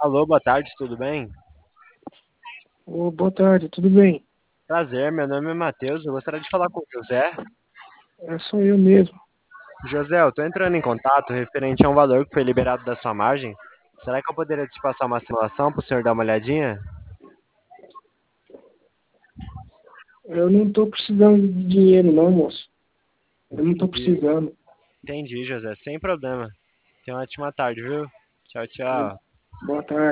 Alô, boa tarde, tudo bem? Ô, boa tarde, tudo bem? Prazer, meu nome é Matheus, eu gostaria de falar com o José. É só eu mesmo. José, eu estou entrando em contato referente a um valor que foi liberado da sua margem. Será que eu poderia te passar uma simulação para o senhor dar uma olhadinha? Eu não tô precisando de dinheiro, não, moço. Eu não tô Entendi, precisando. entendi, José, sem problema. Tenha uma ótima tarde, viu? Tchau, tchau. Boa tarde.